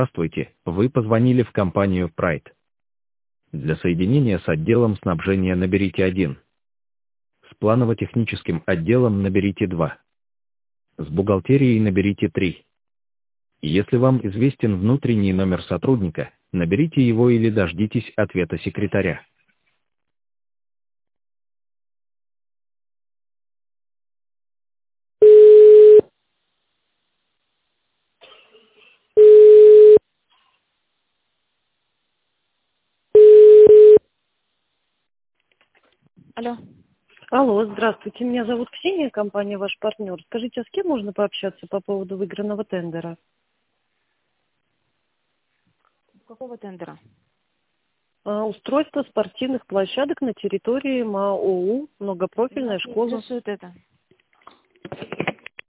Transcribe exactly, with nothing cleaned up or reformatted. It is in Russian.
Здравствуйте, вы позвонили в компанию Pride. Для соединения с отделом снабжения наберите один. С планово-техническим отделом наберите два. С бухгалтерией наберите три. Если вам известен внутренний номер сотрудника, наберите его или дождитесь ответа секретаря. Алло. Алло, здравствуйте. Меня зовут Ксения, компания «Ваш партнер». Скажите, а с кем можно пообщаться по поводу выигранного тендера? Какого тендера? А, устройство спортивных площадок на территории МАОУ, многопрофильная Нас не школа. интересует это.